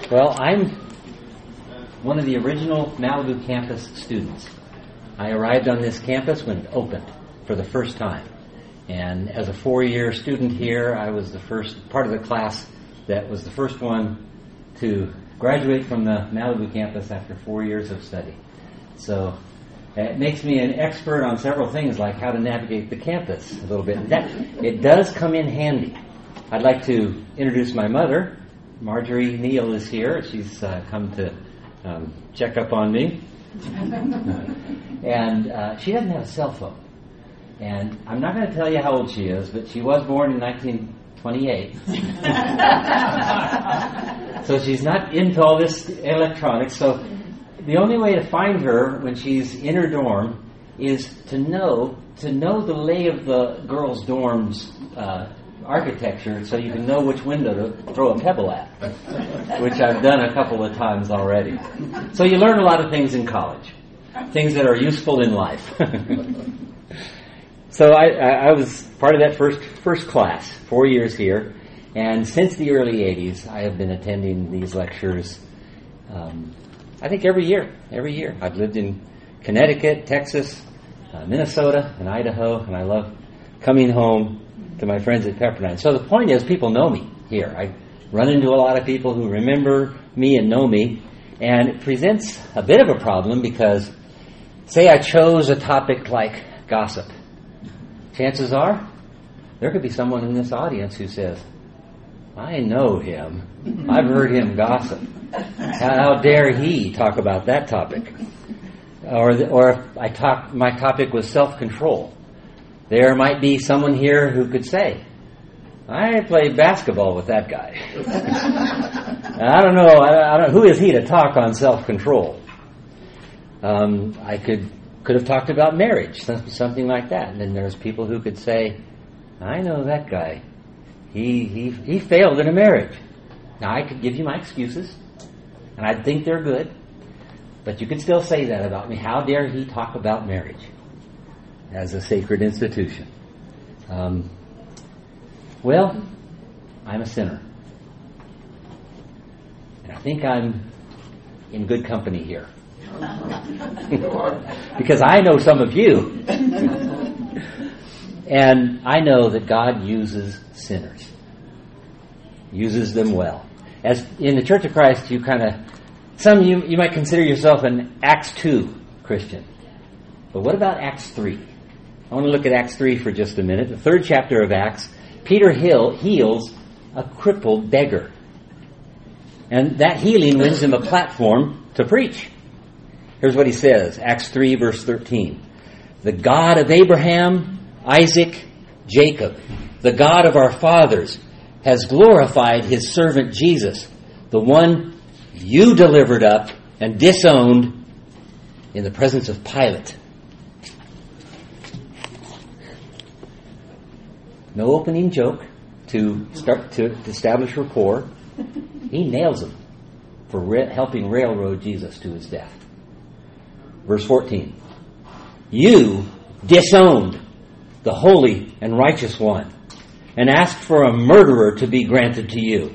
Well, I'm one of the original Malibu campus students. I arrived on this campus when it opened for the first time. And as a 4-year student here, I was the first part of the class that was the first one to graduate from the Malibu campus after 4 years of study. So it makes me an expert on several things, like how to navigate the campus a little bit. It does come in handy. I'd like to introduce my mother. Marjorie Neal is here. She's come to check up on me. And she doesn't have a cell phone. And I'm not going to tell you how old she is, but she was born in 1928. So she's not into all this electronics. So the only way to find her when she's in her dorm is to know the lay of the girls' dorms architecture, so you can know which window to throw a pebble at, which I've done a couple of times already. So you learn a lot of things in college, things that are useful in life. So I was part of that first class, 4 years here, and since the early 80s, I have been attending these lectures, I think every year. I've lived in Connecticut, Texas, Minnesota, and Idaho, and I love coming home to my friends at Pepperdine. So the point is, people know me here. I run into a lot of people who remember me and know me, and it presents a bit of a problem because, say I chose a topic like gossip. Chances are, there could be someone in this audience who says, I know him. I've heard him gossip. How dare he talk about that topic? Or if my topic was self-control. There might be someone here who could say, I played basketball with that guy. I don't know, who is he to talk on self-control? I could have talked about marriage, something like that. And then there's people who could say, I know that guy. He failed in a marriage. Now, I could give you my excuses, and I'd think they're good, but you could still say that about me. How dare he talk about marriage as a sacred institution? Well, I'm a sinner. And I think I'm in good company here. Because I know some of you. And I know that God uses sinners. Uses them well. As in the Church of Christ, you might consider yourself an Acts 2 Christian. But what about Acts 3? I want to look at Acts 3 for just a minute. The 3rd chapter of Acts, Peter heals a crippled beggar. And that healing wins him a platform to preach. Here's what he says, Acts 3, verse 13. The God of Abraham, Isaac, Jacob, the God of our fathers, has glorified his servant Jesus, the one you delivered up and disowned in the presence of Pilate. No opening joke to start to establish rapport. He nails him for helping railroad Jesus to his death. Verse 14. You disowned the holy and righteous one and asked for a murderer to be granted to you,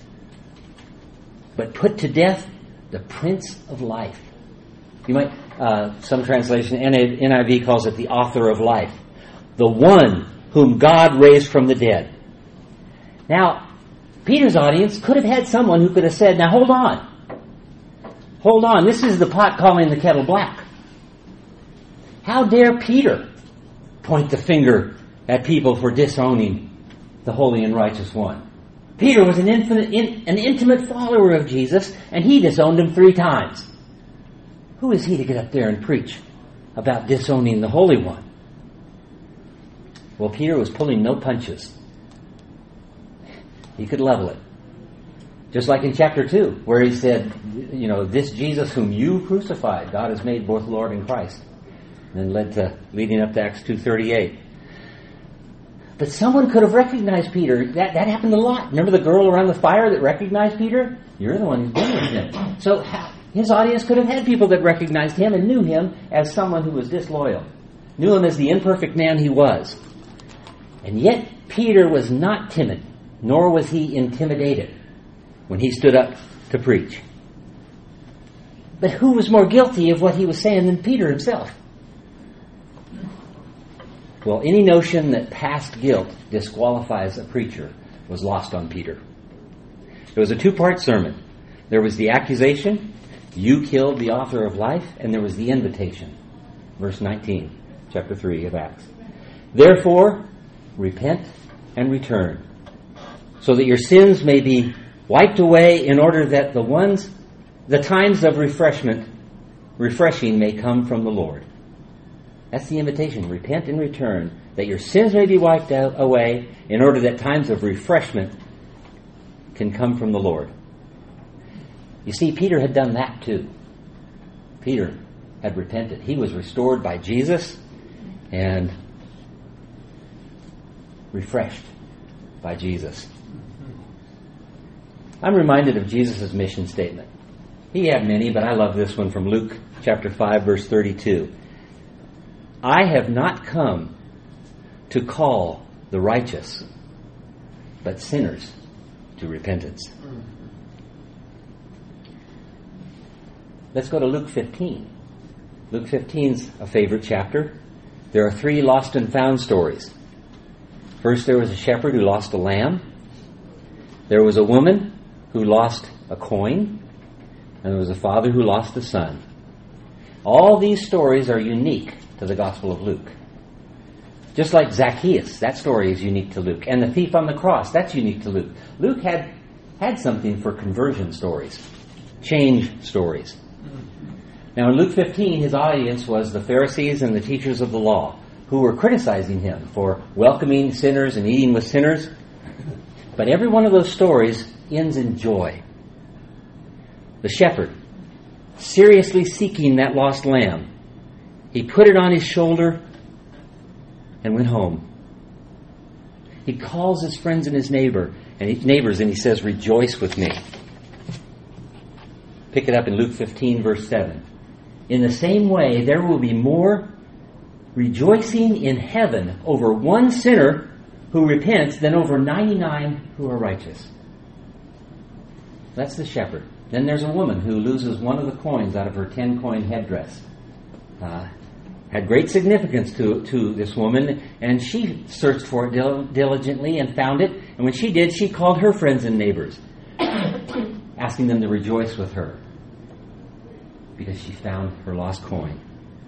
but put to death the Prince of Life. You might, some translation, NIV calls it the author of life, the one whom God raised from the dead. Now, Peter's audience could have had someone who could have said, now hold on, this is the pot calling the kettle black. How dare Peter point the finger at people for disowning the holy and righteous one? Peter was an intimate follower of Jesus, and he disowned him 3 times. Who is he to get up there and preach about disowning the Holy One? Well, Peter was pulling no punches. He could level it. Just like in chapter 2, where he said, this Jesus whom you crucified, God has made both Lord and Christ. And then leading up to Acts 2:38. But someone could have recognized Peter. That happened a lot. Remember the girl around the fire that recognized Peter? You're the one who's been with him. So his audience could have had people that recognized him and knew him as someone who was disloyal. Knew him as the imperfect man he was. And yet Peter was not timid, nor was he intimidated when he stood up to preach. But who was more guilty of what he was saying than Peter himself? Well, any notion that past guilt disqualifies a preacher was lost on Peter. It was a two-part sermon. There was the accusation, you killed the author of life, and there was the invitation. Verse 19, chapter 3 of Acts. Therefore, repent and return, so that your sins may be wiped away, in order that the times of refreshing may come from the Lord. That's the invitation. Repent and return, that your sins may be wiped away, in order that times of refreshment can come from the Lord. You see, Peter had done that too. Peter had repented. He was restored by Jesus and refreshed by Jesus. I'm reminded of Jesus' mission statement. He had many, but I love this one from Luke chapter 5, verse 32. I have not come to call the righteous, but sinners to repentance. Let's go to Luke 15. Luke 15's a favorite chapter. There are 3 lost and found stories. First, there was a shepherd who lost a lamb. There was a woman who lost a coin. And there was a father who lost a son. All these stories are unique to the Gospel of Luke. Just like Zacchaeus, that story is unique to Luke. And the thief on the cross, that's unique to Luke. Luke had something for conversion stories, change stories. Now in Luke 15, his audience was the Pharisees and the teachers of the law, who were criticizing him for welcoming sinners and eating with sinners. But every one of those stories ends in joy. The shepherd, seriously seeking that lost lamb, he put it on his shoulder and went home. He calls his friends and his neighbors, and he says, rejoice with me. Pick it up in Luke 15, verse 7. In the same way, there will be more rejoicing in heaven over one sinner who repents than over 99 who are righteous. That's the shepherd. Then there's a woman who loses one of the coins out of her 10-coin headdress. Had great significance to this woman, and she searched for it diligently and found it. And when she did, she called her friends and neighbors, asking them to rejoice with her because she found her lost coin.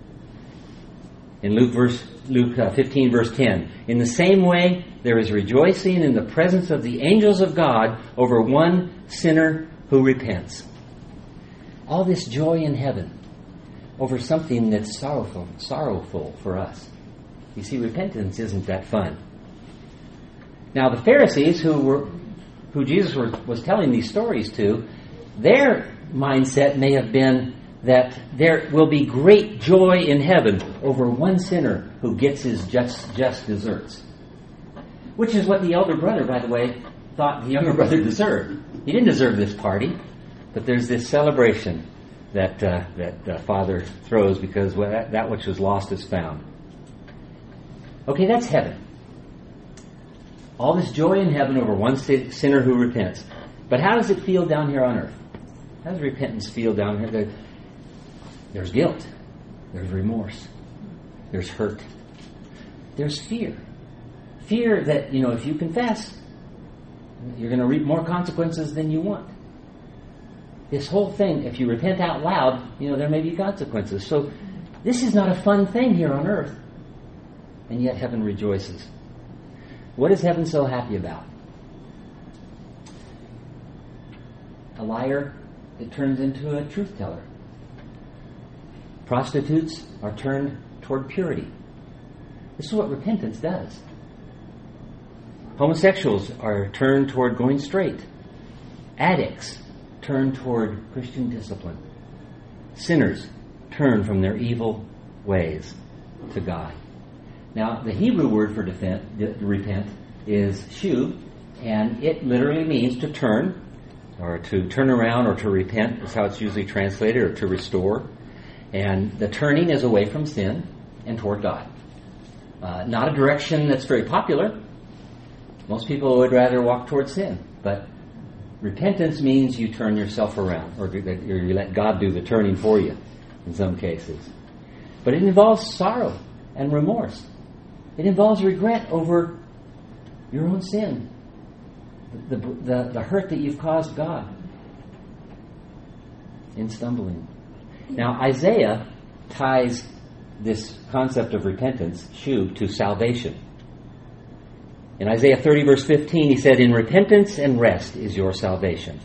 In Luke 15, verse 10, in the same way, there is rejoicing in the presence of the angels of God over one sinner who repents. All this joy in heaven over something that's sorrowful for us. You see, repentance isn't that fun. Now, the Pharisees who Jesus was telling these stories to, their mindset may have been that there will be great joy in heaven over one sinner who gets his just deserts. Which is what the elder brother, by the way, thought the younger brother deserved. He didn't deserve this party, but there's this celebration that Father throws because that which was lost is found. Okay, that's heaven. All this joy in heaven over one sinner who repents. But how does it feel down here on earth? How does repentance feel down here? There's guilt. There's remorse. There's hurt. There's fear. Fear that, if you confess, you're going to reap more consequences than you want. This whole thing, if you repent out loud, there may be consequences. So this is not a fun thing here on earth. And yet heaven rejoices. What is heaven so happy about? A liar, it turns into a truth teller. Prostitutes are turned toward purity. This is what repentance does. Homosexuals are turned toward going straight. Addicts turn toward Christian discipline. Sinners turn from their evil ways to God. Now, the Hebrew word for repent is shuv, and it literally means to turn, or to turn around, or to repent. That's how it's usually translated, or to restore. And the turning is away from sin and toward God. Not a direction that's very popular. Most people would rather walk toward sin, but Repentance means you turn yourself around, or you let God do the turning for you in some cases. But it involves sorrow and remorse. It involves regret over your own sin, the hurt that you've caused God in stumbling. Now, Isaiah ties this concept of repentance, shuv, to salvation. In Isaiah 30, verse 15, he said, "In repentance and rest is your salvation."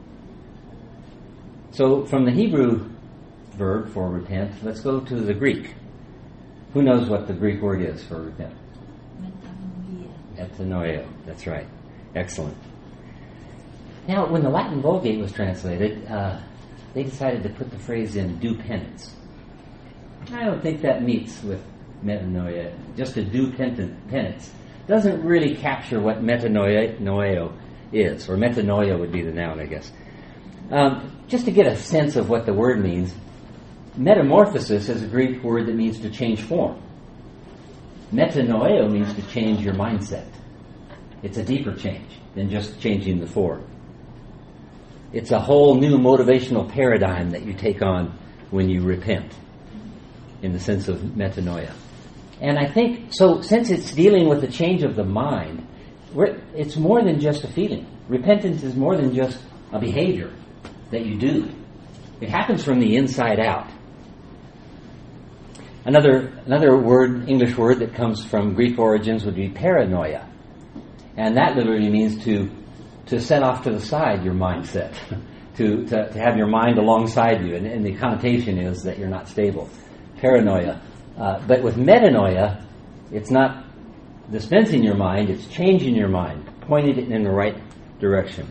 So, from the Hebrew verb for repent, let's go to the Greek. Who knows what the Greek word is for repent? Metanoia. That's right. Excellent. Now, when the Latin Vulgate was translated, they decided to put the phrase in, "do penance." I don't think that meets with metanoia. Just to do penance doesn't really capture what metanoia is, or metanoia would be the noun, I guess. Just to get a sense of what the word means, metamorphosis is a Greek word that means to change form. Metanoia means to change your mindset. It's a deeper change than just changing the form. It's a whole new motivational paradigm that you take on when you repent, in the sense of metanoia. And I think, so since it's dealing with the change of the mind, it's more than just a feeling. Repentance is more than just a behavior that you do. It happens from the inside out. Another word, English word that comes from Greek origins would be paranoia. And that literally means to set off to the side your mindset, to have your mind alongside you. And the connotation is that you're not stable. Paranoia. But with metanoia, it's not dispensing your mind, it's changing your mind, pointing it in the right direction.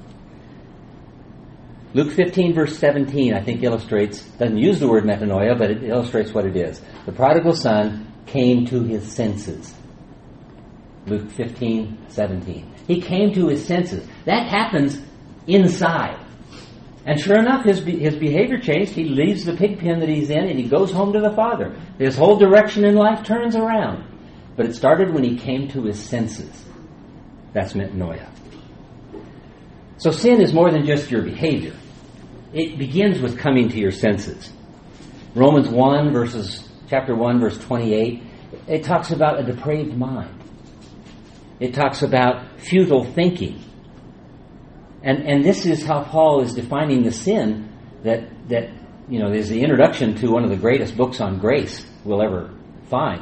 Luke 15, verse 17, I think doesn't use the word metanoia, but it illustrates what it is. The prodigal son came to his senses. Luke 15, 17. He came to his senses. That happens inside. And sure enough, his behavior changed. He leaves the pig pen that he's in and he goes home to the Father. His whole direction in life turns around. But it started when he came to his senses. That's metanoia. So sin is more than just your behavior. It begins with coming to your senses. Romans chapter 1, verse 28, it talks about a depraved mind. It talks about futile thinking. And this is how Paul is defining the sin that is the introduction to one of the greatest books on grace we'll ever find.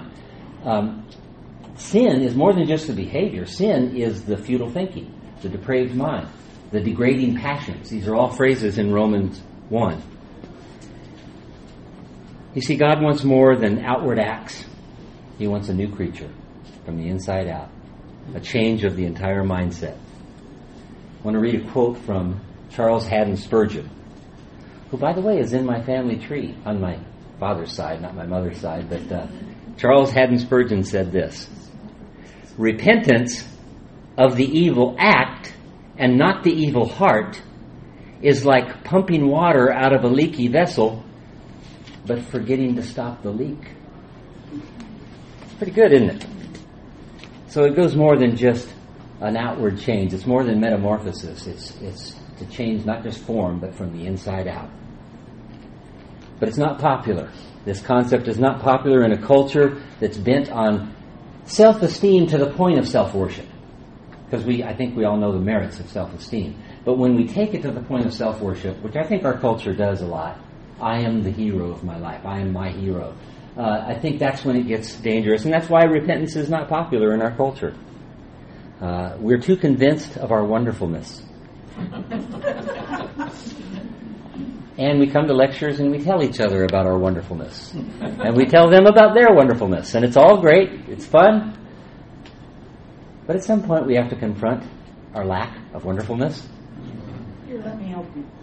Sin is more than just the behavior. Sin is the futile thinking, the depraved mind, the degrading passions. These are all phrases in Romans 1. You see, God wants more than outward acts. He wants a new creature from the inside out, a change of the entire mindset. I want to read a quote from Charles Haddon Spurgeon, who, by the way, is in my family tree, on my father's side, not my mother's side, but Charles Haddon Spurgeon said this: "Repentance of the evil act and not the evil heart is like pumping water out of a leaky vessel, but forgetting to stop the leak." Pretty good, isn't it? So it goes more than just an outward change. It's more than metamorphosis. It's to change not just form, but from the inside out. But it's not popular. This concept is not popular in a culture that's bent on self-esteem to the point of self-worship. Because I think we all know the merits of self-esteem. But when we take it to the point of self-worship, which I think our culture does a lot, I am the hero of my life. I am my hero. I think that's when it gets dangerous. And that's why repentance is not popular in our culture. We're too convinced of our wonderfulness. And we come to lectures and we tell each other about our wonderfulness. And we tell them about their wonderfulness. And it's all great. It's fun. But at some point we have to confront our lack of wonderfulness. Here, let me help you.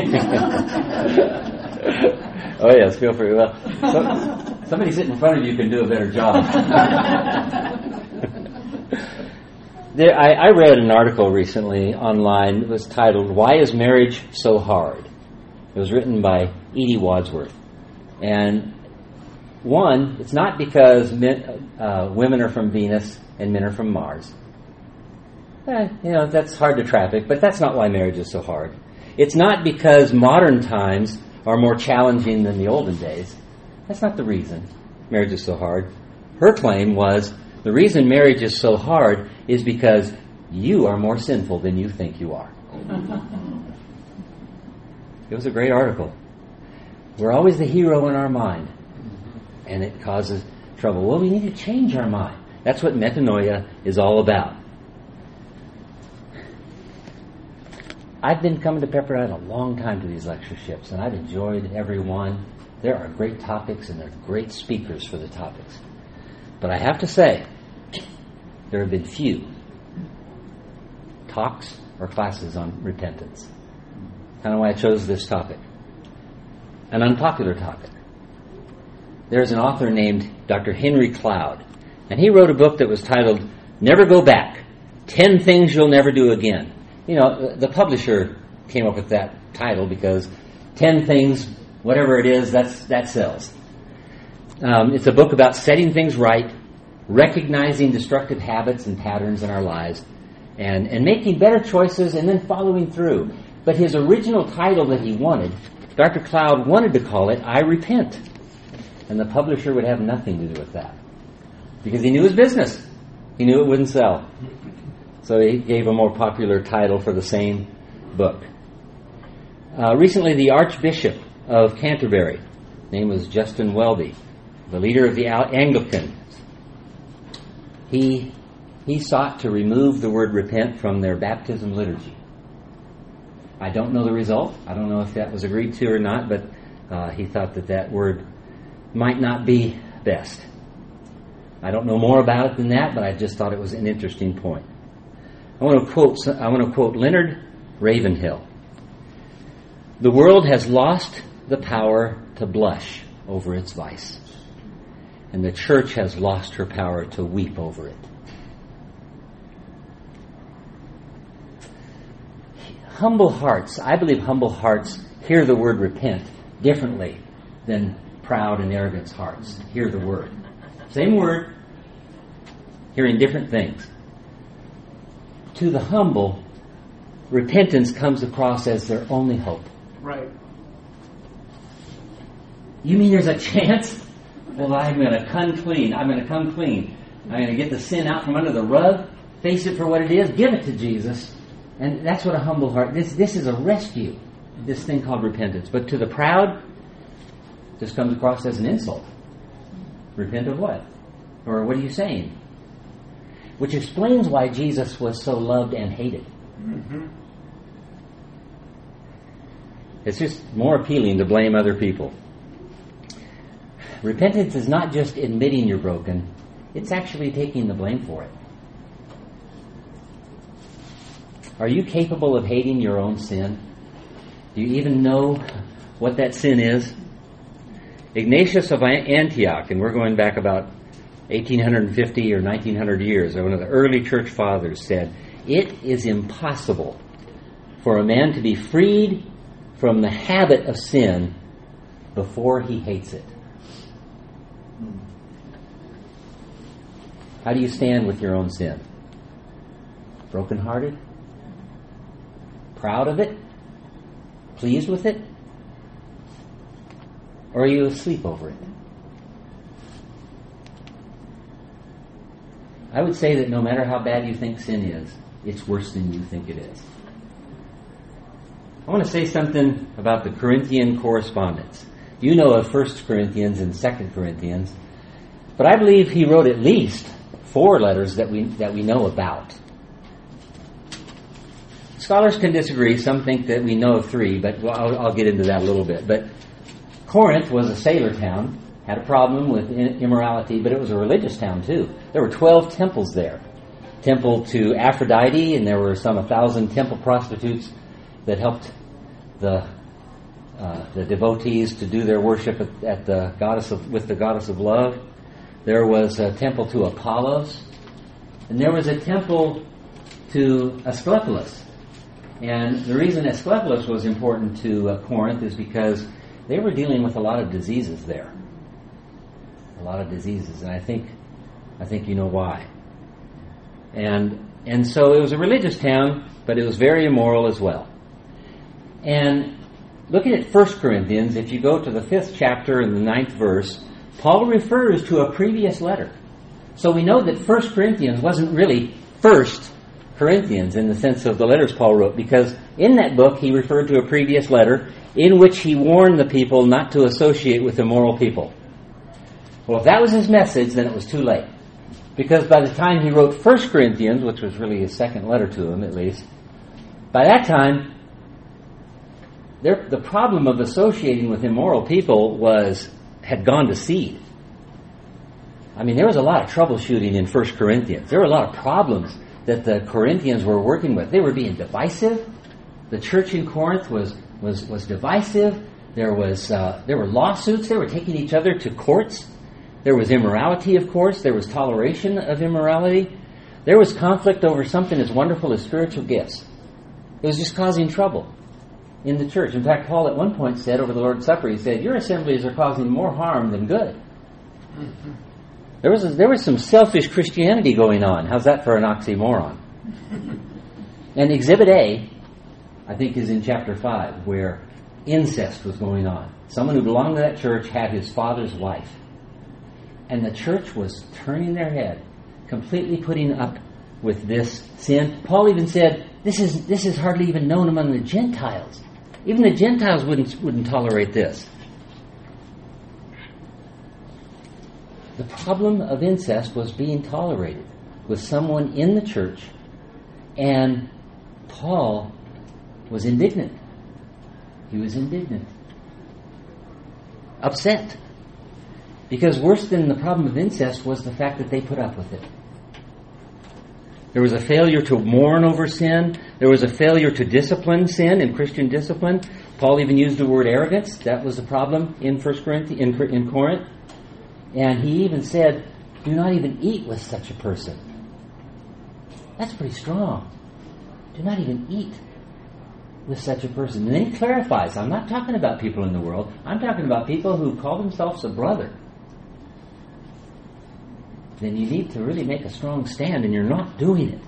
Oh yes, feel free. Well, somebody sitting in front of you can do a better job. I read an article recently online. It was titled, "Why is Marriage So Hard?" It was written by Edie Wadsworth. And one, it's not because women are from Venus and men are from Mars. That's hard to traffic, but that's not why marriage is so hard. It's not because modern times are more challenging than the olden days. That's not the reason marriage is so hard. Her claim was, the reason marriage is so hard is because you are more sinful than you think you are. It was a great article. We're always the hero in our mind, and it causes trouble. Well, we need to change our mind. That's what metanoia is all about. I've been coming to Pepperdine a long time to these lectureships, and I've enjoyed every one. There are great topics, and there are great speakers for the topics. But I have to say, there have been few talks or classes on repentance. Kind of why I chose this topic. An unpopular topic. There's an author named Dr. Henry Cloud, and he wrote a book that was titled, Never Go Back, 10 Things You'll Never Do Again. The publisher came up with that title because 10 things, whatever it is, that sells. It's a book about setting things right, recognizing destructive habits and patterns in our lives, and making better choices and then following through. But his original title that he wanted, Dr. Cloud wanted to call it, I Repent. And the publisher would have nothing to do with that. Because he knew his business. He knew it wouldn't sell. So he gave a more popular title for the same book. Recently, the Archbishop of Canterbury, his name was Justin Welby, the leader of the Anglicans, he sought to remove the word repent from their baptism liturgy. I don't know the result. I don't know if that was agreed to or not, but he thought that word might not be best. I don't know more about it than that, but I just thought it was an interesting point. I want to quote Leonard Ravenhill. The world has lost the power to blush over its vice, and the church has lost her power to weep over it. Humble hearts, I believe humble hearts hear the word repent differently than proud and arrogant hearts hear the word. Same word, hearing different things. To the humble, repentance comes across as their only hope. Right. You mean there's a chance? Well, I'm going to come clean. I'm going to get the sin out from under the rug, face it for what it is, give it to Jesus. And that's what a humble heart, this is a rescue, this thing called repentance. But to the proud, this comes across as an insult. Repent of what? Or what are you saying? Which explains why Jesus was so loved and hated. Mm-hmm. It's just more appealing to blame other people. Repentance is not just admitting you're broken, it's actually taking the blame for it. Are you capable of hating your own sin? Do you even know what that sin is? Ignatius of Antioch, and we're going back about 1850 or 1900 years, one of the early church fathers said, it is impossible for a man to be freed from the habit of sin before he hates it. How do you stand with your own sin? Brokenhearted? Proud of it? Pleased with it? Or are you asleep over it? I would say that no matter how bad you think sin is, it's worse than you think it is. I want to say something about the Corinthian correspondence. You know of 1 Corinthians and 2 Corinthians, but I believe he wrote at least 4 letters that we know about. Scholars can disagree. Some think that we know of 3, but I'll get into that a little bit. But Corinth was a sailor town, had a problem with immorality, but it was a religious town too. There were 12 temples there. Temple to Aphrodite, and there were some 1,000 temple prostitutes that helped the devotees to do their worship with the goddess of love. There was a temple to Apollos, and there was a temple to Asclepius. And the reason Asclepius was important to Corinth is because they were dealing with a lot of diseases there. A lot of diseases, and I think you know why. And And so it was a religious town, but it was very immoral as well. And looking at 1 Corinthians, if you go to the 5th chapter and the 9th verse, Paul refers to a previous letter. So we know that 1 Corinthians wasn't really 1 Corinthians in the sense of the letters Paul wrote, because in that book he referred to a previous letter in which he warned the people not to associate with immoral people. Well, if that was his message, then it was too late. Because by the time he wrote 1 Corinthians, which was really his second letter to him at least, by that time, the problem of associating with immoral people had gone to seed. I mean, there was a lot of troubleshooting in 1 Corinthians. There were a lot of problems that the Corinthians were working with. They were being divisive. The church in Corinth was divisive. There were lawsuits. They were taking each other to courts. There was immorality, of course. There was toleration of immorality. There was conflict over something as wonderful as spiritual gifts. It was just causing trouble in the church. In fact, Paul at one point said over the Lord's Supper, he said, "Your assemblies are causing more harm than good." There was some selfish Christianity going on. How's that for an oxymoron? And Exhibit A, I think, is in chapter 5, where incest was going on. Someone who belonged to that church had his father's wife. And the church was turning their head, completely putting up with this sin. Paul even said, this is hardly even known among the Gentiles. Even the Gentiles wouldn't tolerate this. The problem of incest was being tolerated with someone in the church, and Paul was indignant. He was indignant. Upset. Because worse than the problem of incest was the fact that they put up with it. There was a failure to mourn over sin. There was a failure to discipline sin in Christian discipline. Paul even used the word arrogance. That was the problem in 1 Corinthians, in Corinth. And he even said, "Do not even eat with such a person." That's pretty strong. Do not even eat with such a person. And then he clarifies, I'm not talking about people in the world. I'm talking about people who call themselves a brother. Then you need to really make a strong stand, and you're not doing it.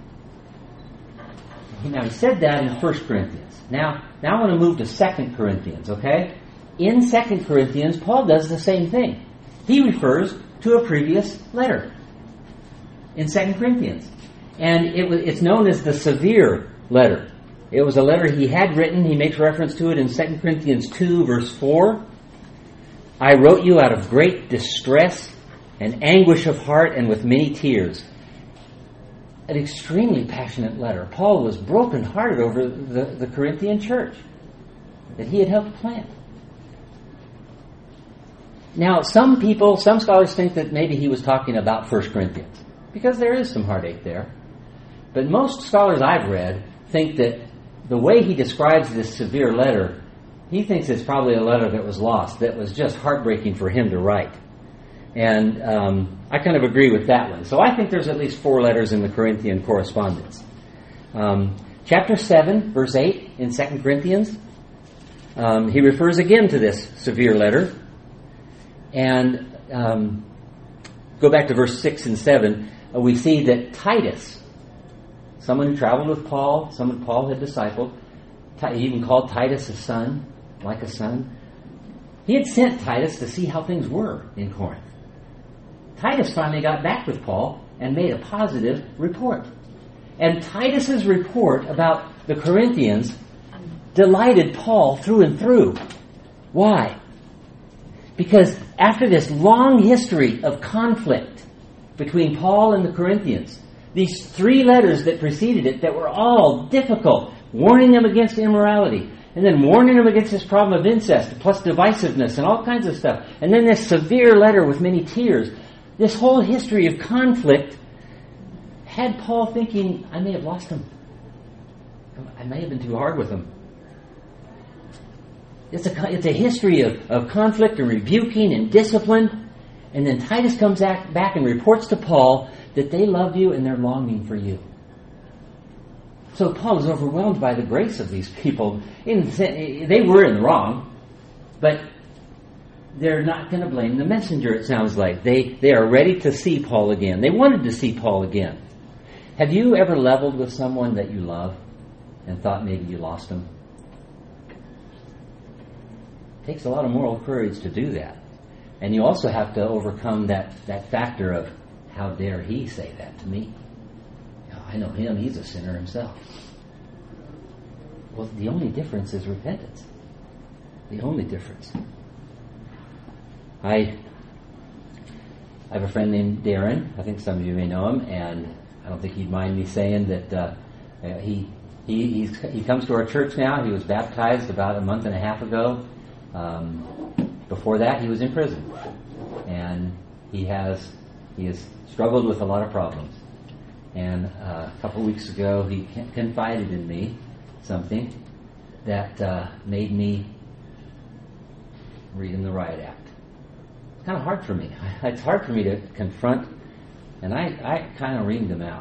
Now, he said that in 1 Corinthians. Now I want to move to 2 Corinthians, okay? In 2 Corinthians, Paul does the same thing. He refers to a previous letter in 2 Corinthians. And it's known as the severe letter. It was a letter he had written. He makes reference to it in 2 Corinthians 2, verse 4. "I wrote you out of great distress and anguish of heart and with many tears." An extremely passionate letter. Paul was brokenhearted over the Corinthian church that he had helped plant. Now, some scholars think that maybe he was talking about 1 Corinthians, because there is some heartache there. But most scholars I've read think that the way he describes this severe letter, he thinks it's probably a letter that was lost, that was just heartbreaking for him to write. And I kind of agree with that one. So I think there's at least 4 letters in the Corinthian correspondence. Chapter 7, verse 8 in 2 Corinthians, he refers again to this severe letter. And go back to verse 6 and 7, we see that Titus, someone who traveled with Paul, someone Paul had discipled, he even called Titus a son, like a son. He had sent Titus to see how things were in Corinth. Titus finally got back with Paul and made a positive report. And Titus's report about the Corinthians delighted Paul through and through. Why? Because after this long history of conflict between Paul and the Corinthians, these 3 letters that preceded it that were all difficult, warning them against immorality, and then warning them against this problem of incest, plus divisiveness and all kinds of stuff, and then this severe letter with many tears, this whole history of conflict had Paul thinking, I may have lost him. I may have been too hard with him. It's a history of conflict and rebuking and discipline. And then Titus comes back and reports to Paul that they love you and they're longing for you. So Paul is overwhelmed by the grace of these people. They were in the wrong, but they're not going to blame the messenger, it sounds like. They are ready to see Paul again. They wanted to see Paul again. Have you ever leveled with someone that you love and thought maybe you lost them? It takes a lot of moral courage to do that. And you also have to overcome that factor of, how dare he say that to me? I know him, he's a sinner himself. Well, the only difference is repentance. The only difference. I have a friend named Darren. I think some of you may know him, and I don't think he'd mind me saying that he comes to our church now. He was baptized about a month and a half ago. Before that, he was in prison, and he has struggled with a lot of problems. And a couple of weeks ago, he confided in me something that made me read him the riot act. It's kind of hard for me. It's hard for me to confront, and I kind of reamed him out.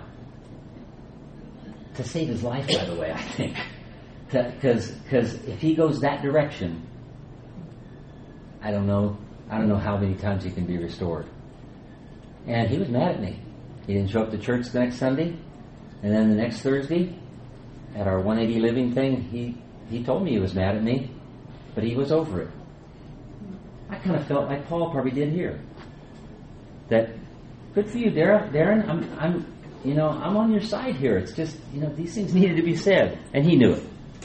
To save his life, by the way, I think. Because if he goes that direction, I don't know how many times he can be restored. And he was mad at me. He didn't show up to church the next Sunday, and then the next Thursday, at our 180 living thing, he told me he was mad at me, but he was over it. I kind of felt like Paul probably did here. That, good for you, Darren. I'm on your side here. It's just, these things needed to be said, and he knew it.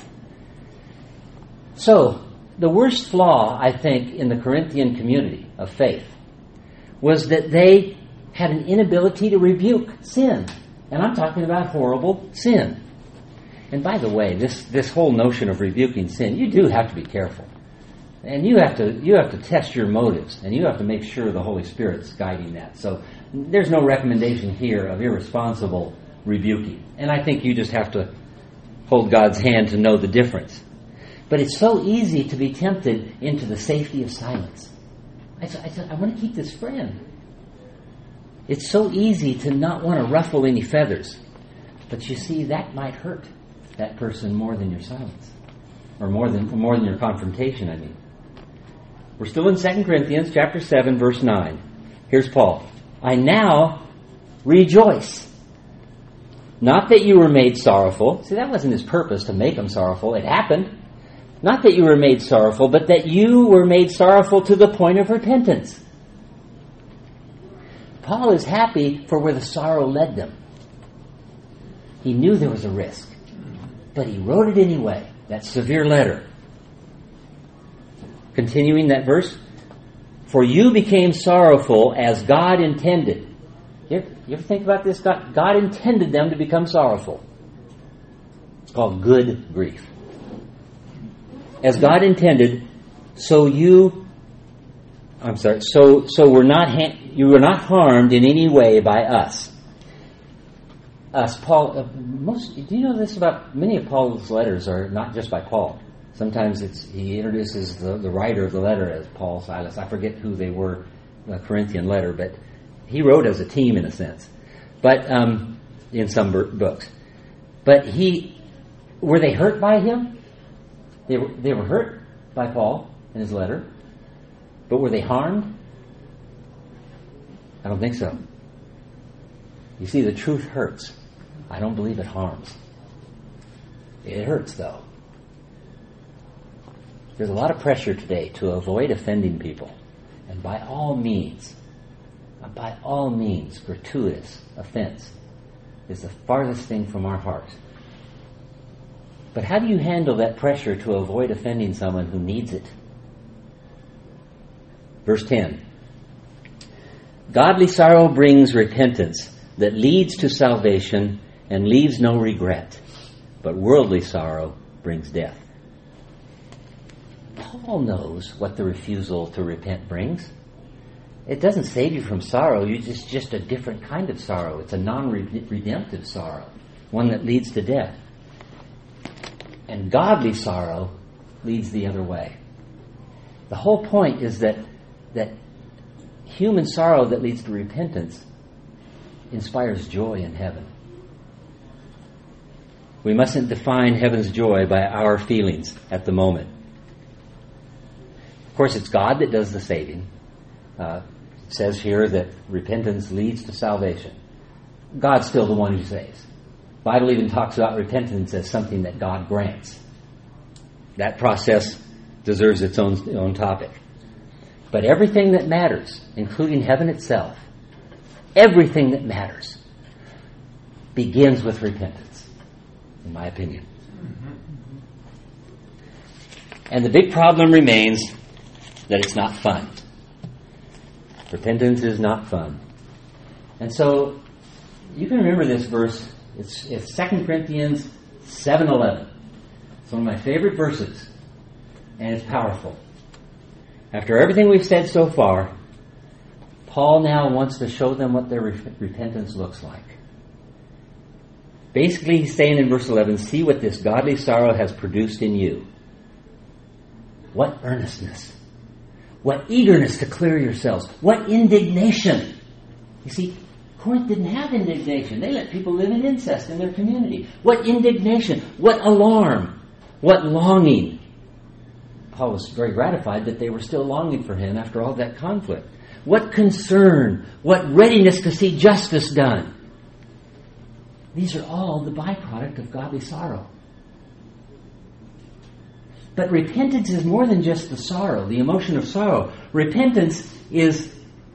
So, the worst flaw, I think, in the Corinthian community of faith was that they had an inability to rebuke sin. And I'm talking about horrible sin. And by the way, this whole notion of rebuking sin, you do have to be careful. And you have to test your motives, and you have to make sure the Holy Spirit's guiding that. So there's no recommendation here of irresponsible rebuking. And I think you just have to hold God's hand to know the difference. But it's so easy to be tempted into the safety of silence. I want to keep this friend. It's so easy to not want to ruffle any feathers. But you see, that might hurt that person more than your silence. Or more than your confrontation, I mean. We're still in 2 Corinthians chapter 7, verse 9. Here's Paul. I now rejoice. Not that you were made sorrowful. See, that wasn't his purpose to make them sorrowful. It happened. Not that you were made sorrowful, but that you were made sorrowful to the point of repentance. Paul is happy for where the sorrow led them. He knew there was a risk, but he wrote it anyway, that severe letter. Continuing that verse, for you became sorrowful as God intended. You ever think about this? God intended them to become sorrowful. It's called good grief. As God intended, so you were not harmed in any way by us. Paul. Do you know this about many of Paul's letters are not just by Paul. Sometimes he introduces the writer of the letter as Paul, Silas. I forget who they were, the Corinthian letter, but he wrote as a team in a sense. But in some books, but were they hurt by him? They were hurt by Paul in his letter, but were they harmed? I don't think so. You see, the truth hurts. I don't believe it harms. It hurts, though. There's a lot of pressure today to avoid offending people. And by all means, gratuitous offense is the farthest thing from our heart. But how do you handle that pressure to avoid offending someone who needs it? Verse 10. Godly sorrow brings repentance that leads to salvation and leaves no regret, but worldly sorrow brings death. Paul knows what the refusal to repent brings. It doesn't save you from sorrow. It's just a different kind of sorrow. It's a non-redemptive sorrow, one that leads to death. And godly sorrow leads the other way. The whole point is that human sorrow that leads to repentance inspires joy in heaven. We mustn't define heaven's joy by our feelings at the moment. Of course, it's God that does the saving. It says here that repentance leads to salvation. God's still the one who saves. The Bible even talks about repentance as something that God grants. That process deserves its own topic. But everything that matters, including heaven itself, everything that matters begins with repentance, in my opinion. And the big problem remains that it's not fun. Repentance is not fun. And so you can remember this verse. It's 2 Corinthians 7:11. It's one of my favorite verses, and it's powerful. After everything we've said so far, Paul now wants to show them what their repentance looks like. Basically, he's saying in verse 11, see what this godly sorrow has produced in you. What earnestness. What eagerness to clear yourselves. What indignation. You see, Corinth didn't have indignation. They let people live in incest in their community. What indignation. What alarm. What longing. Paul was very gratified that they were still longing for him after all that conflict. What concern. What readiness to see justice done. These are all the byproduct of godly sorrow. But repentance is more than just the sorrow, the emotion of sorrow. Repentance is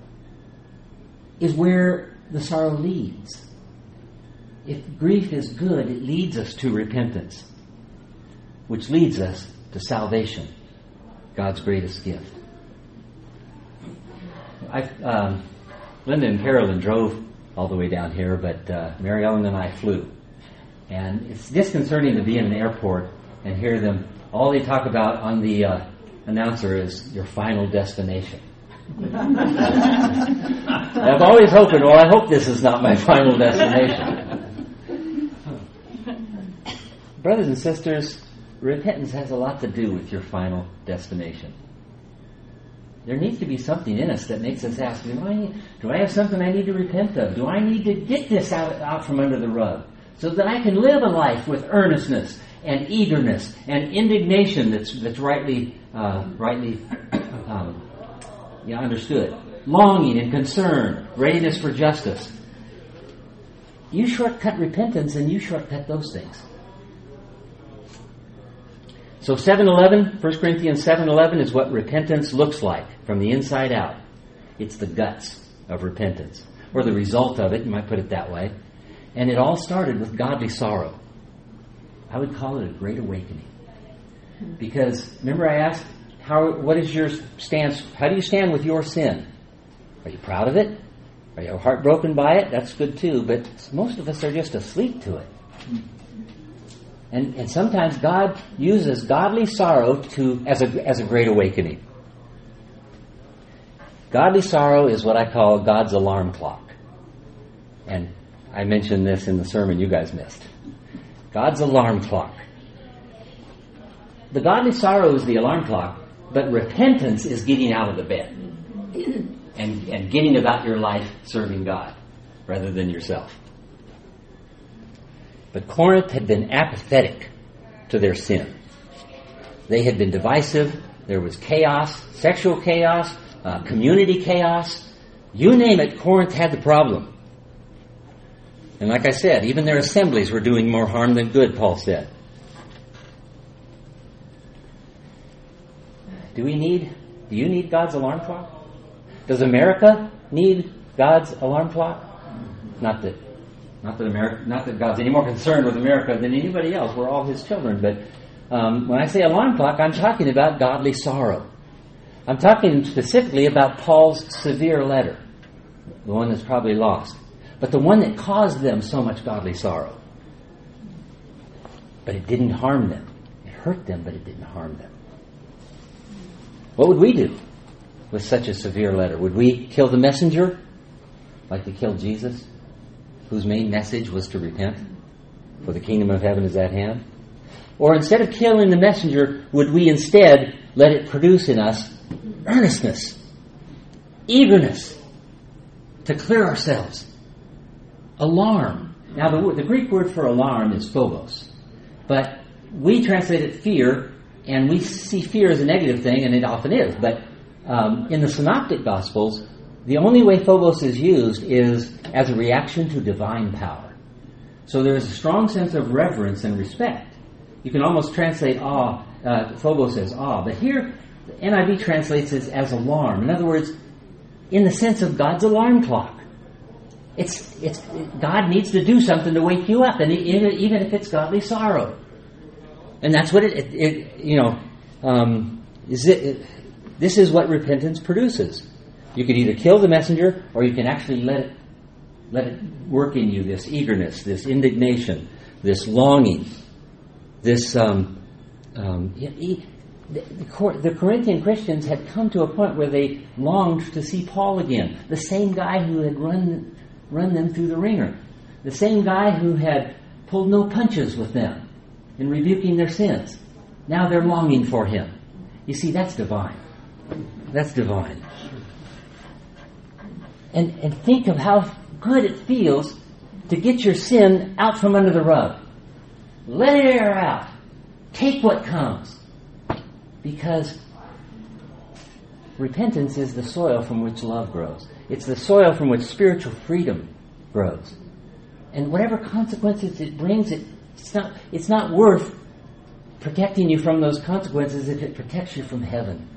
where the sorrow leads. If grief is good, it leads us to repentance, which leads us to salvation, God's greatest gift. Linda and Carolyn drove all the way down here, but Mary Ellen and I flew. And it's disconcerting to be in an airport and hear them. All they talk about on the announcer is your final destination. I'm always hoping, I hope this is not my final destination. Brothers and sisters, repentance has a lot to do with your final destination. There needs to be something in us that makes us ask, do I have something I need to repent of? Do I need to get this out from under the rug so that I can live a life with earnestness and eagerness and indignation that's rightly understood. Longing and concern, readiness for justice. You shortcut repentance and you shortcut those things. So 1 Corinthians 7:11 is what repentance looks like from the inside out. It's the guts of repentance, or the result of it, you might put it that way. And it all started with godly sorrow. I would call it a great awakening. Because, remember I asked, what is your stance? How do you stand with your sin? Are you proud of it? Are you heartbroken by it? That's good too, but most of us are just asleep to it. And sometimes God uses godly sorrow as a great awakening. Godly sorrow is what I call God's alarm clock. And I mentioned this in the sermon you guys missed. God's alarm clock. The godly sorrow is the alarm clock, but repentance is getting out of the bed and getting about your life serving God rather than yourself. But Corinth had been apathetic to their sin. They had been divisive. There was chaos, sexual chaos, community chaos. You name it, Corinth had the problem. And like I said, even their assemblies were doing more harm than good, Paul said. Do you need God's alarm clock? Does America need God's alarm clock? Not that God's any more concerned with America than anybody else. We're all His children. But when I say alarm clock, I'm talking about godly sorrow. I'm talking specifically about Paul's severe letter, the one that's probably lost, but the one that caused them so much godly sorrow. But it didn't harm them. It hurt them, but it didn't harm them. What would we do with such a severe letter? Would we kill the messenger like we killed Jesus, whose main message was to repent, for the kingdom of heaven is at hand? Or instead of killing the messenger, would we instead let it produce in us earnestness, eagerness to clear ourselves, alarm? Now, the Greek word for alarm is phobos, but we translate it fear, and we see fear as a negative thing, and it often is. But in the Synoptic Gospels, the only way Phobos is used is as a reaction to divine power. So there is a strong sense of reverence and respect. You can almost translate awe, Phobos as awe, but here NIV translates it as alarm. In other words, in the sense of God's alarm clock. It's God needs to do something to wake you up, and even if it's godly sorrow. And that's what this is what repentance produces. You could either kill the messenger, or you can actually let it work in you, this eagerness, this indignation, this longing, this. The Corinthian Christians had come to a point where they longed to see Paul again, the same guy who had run them through the ringer, the same guy who had pulled no punches with them in rebuking their sins. Now they're longing for him. You see, that's divine. That's divine. And think of how good it feels to get your sin out from under the rug. Let it air out. Take what comes. Because repentance is the soil from which love grows. It's the soil from which spiritual freedom grows. And whatever consequences it brings, it's not worth protecting you from those consequences if it protects you from heaven.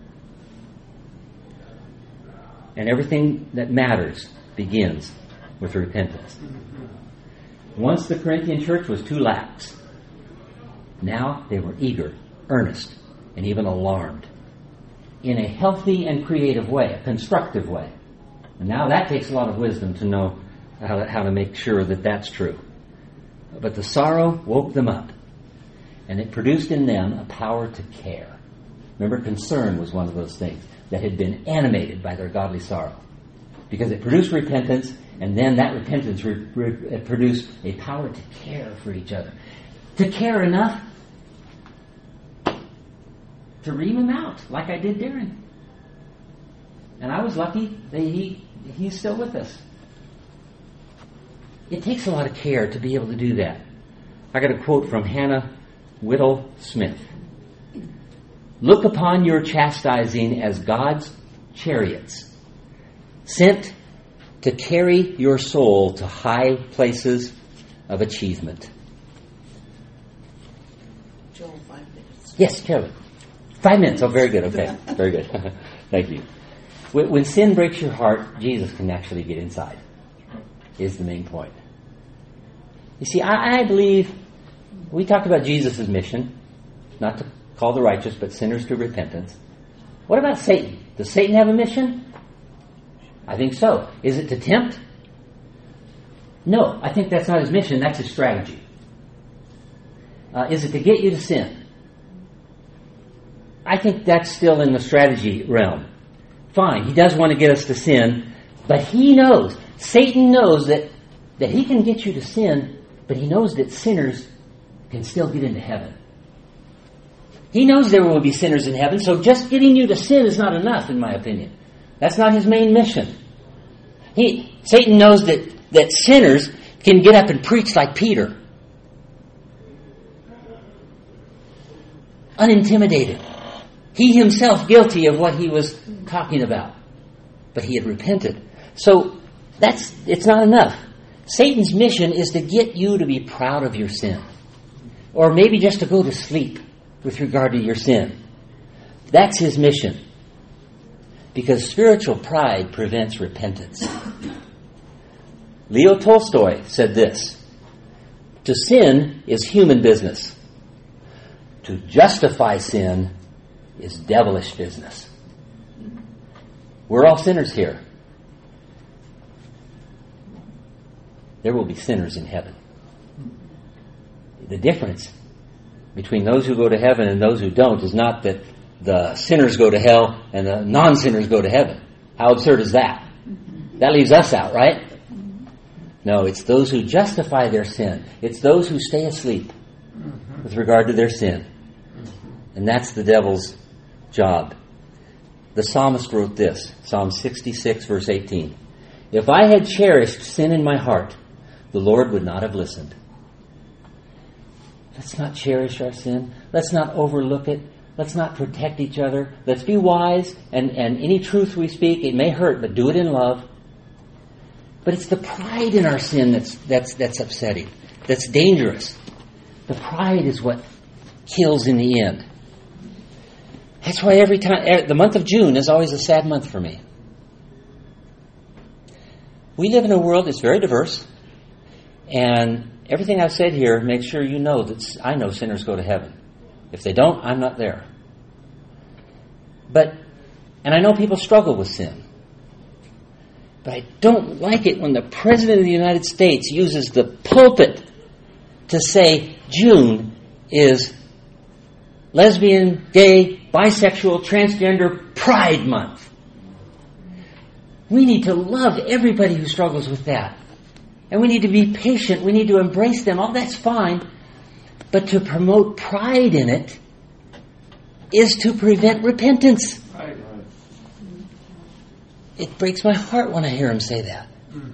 And everything that matters begins with repentance. Once the Corinthian church was too lax. Now they were eager, earnest, and even alarmed. In a healthy and creative way, a constructive way. And now that takes a lot of wisdom to know how to make sure that that's true. But the sorrow woke them up. And it produced in them a power to care. Remember, concern was one of those things that had been animated by their godly sorrow. Because it produced repentance, and then that repentance produced a power to care for each other. To care enough to ream him out, like I did Darren. And I was lucky that he's still with us. It takes a lot of care to be able to do that. I got a quote from Hannah Whittle Smith. Look upon your chastising as God's chariots, sent to carry your soul to high places of achievement. Joel, 5 minutes. Yes, Carolyn. 5 minutes. Oh, very good. Okay. Very good. Thank you. When sin breaks your heart, Jesus can actually get inside, is the main point. You see, I believe we talked about Jesus' mission, not to call the righteous, but sinners to repentance. What about Satan? Does Satan have a mission? I think so. Is it to tempt? No, I think that's not his mission. That's his strategy. Is it to get you to sin? I think that's still in the strategy realm. Fine, he does want to get us to sin, but he knows, Satan knows that he can get you to sin, but he knows that sinners can still get into heaven. He knows there will be sinners in heaven, so just getting you to sin is not enough, in my opinion. That's not his main mission. Satan knows that sinners can get up and preach like Peter. Unintimidated. He himself guilty of what he was talking about. But he had repented. So it's not enough. Satan's mission is to get you to be proud of your sin. Or maybe just to go to sleep with regard to your sin. That's his mission. Because spiritual pride prevents repentance. Leo Tolstoy said this: to sin is human business. To justify sin is devilish business. We're all sinners here. There will be sinners in heaven. The difference between those who go to heaven and those who don't is not that the sinners go to hell and the non-sinners go to heaven. How absurd is that? That leaves us out, right? No, it's those who justify their sin. It's those who stay asleep with regard to their sin. And that's the devil's job. The psalmist wrote this, Psalm 66, verse 18. If I had cherished sin in my heart, the Lord would not have listened. Let's not cherish our sin. Let's not overlook it. Let's not protect each other. Let's be wise, and any truth we speak, it may hurt, but do it in love. But it's the pride in our sin that's upsetting, that's dangerous. The pride is what kills in the end. That's why every time, the month of June is always a sad month for me. We live in a world that's very diverse, and everything I've said here, make sure you know that I know sinners go to heaven. If they don't, I'm not there. And I know people struggle with sin. But I don't like it when the President of the United States uses the pulpit to say June is lesbian, gay, bisexual, transgender Pride Month. We need to love everybody who struggles with that. And we need to be patient. We need to embrace them. All that's fine. But to promote pride in it is to prevent repentance. Right. It breaks my heart when I hear him say that.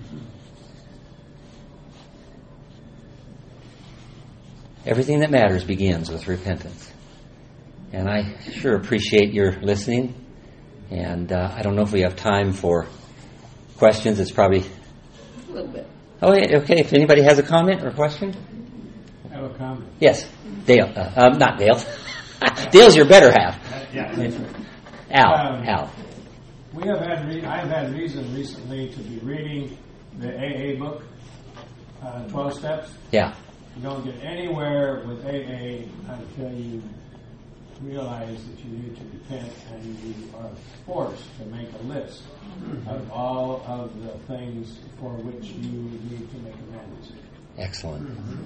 Everything that matters begins with repentance. And I sure appreciate your listening. And I don't know if we have time for questions. It's probably... A little bit. Oh, yeah, okay. If anybody has a comment or a question? I have a comment. Yes. Dale. Not Dale. Dale's your better half. Al. I've had reason recently to be reading the AA book, 12 Steps. Yeah. You don't get anywhere with AA until you realize that you need to repent, and you are forced to make a list of all of the things for which you need to make amends. Excellent.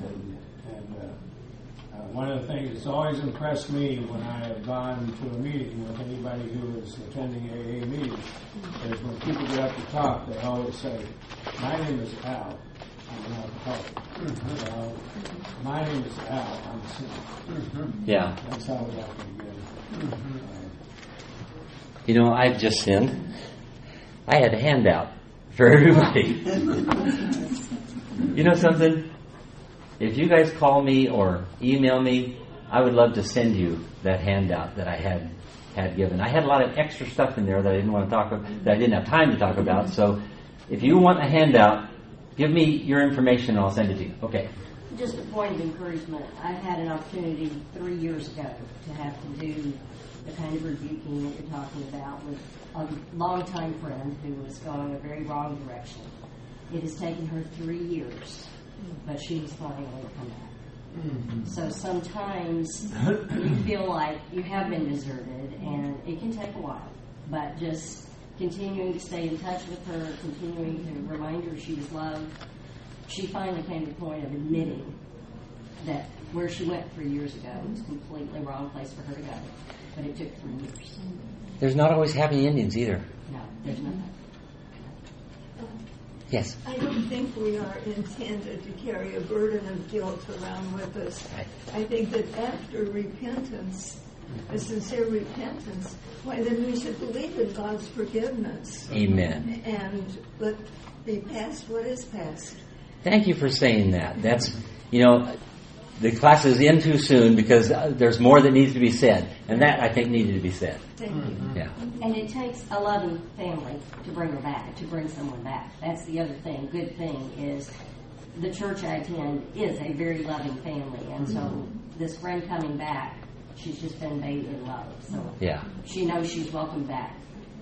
And one of the things that's always impressed me when I have gone to a meeting with anybody who is attending AA meetings is when people get up to talk, they always say, "My name is Al. I'm an alcoholic. My name is Al. I'm a sinner." Yeah. That's how we have to begin. You know, I've just sinned. I had a handout for everybody. You know something? If you guys call me or email me, I would love to send you that handout that I had given. I had a lot of extra stuff in there that I didn't want to talk about, that I didn't have time to talk about. So if you want a handout, give me your information and I'll send it to you. Okay. Just a point of encouragement. I had an opportunity 3 years ago to have to do the kind of rebuking that you're talking about with a longtime friend who was going a very wrong direction. It has taken her 3 years, but she was finally come back. So sometimes you feel like you have been deserted, and it can take a while. But just continuing to stay in touch with her, continuing to remind her she was loved, she finally came to the point of admitting that where she went 3 years ago was completely wrong place for her to go. But it took 3 years. There's not always happy endings either. No, there's not. Yes. I don't think we are intended to carry a burden of guilt around with us. Right. I think that after repentance, a sincere repentance, why then we should believe in God's forgiveness. Amen. And let be past what is past. Thank you for saying that. That's, the class is in too soon because there's more that needs to be said. And that, I think, needed to be said. Thank you. Yeah. And it takes a loving family to bring her back, to bring someone back. That's the other thing. Good thing is the church I attend is a very loving family. And so this friend coming back, she's just been bathed in love. So Yeah. she knows she's welcome back.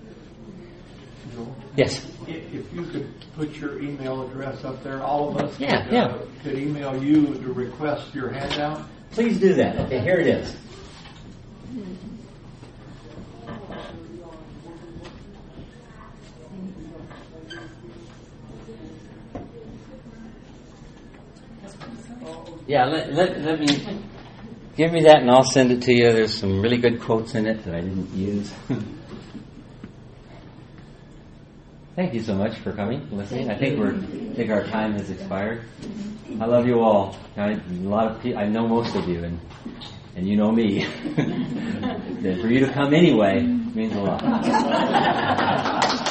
Yes. If you could put your email address up there, all of us could email you to request your handout. Please do that. Okay, here it is. Yeah, let me give me that and I'll send it to you. There's some really good quotes in it that I didn't use. Thank you so much for coming and listening. I think our time has expired. I love you all. A lot of people, I know most of you, and you know me. For you to come anyway means a lot.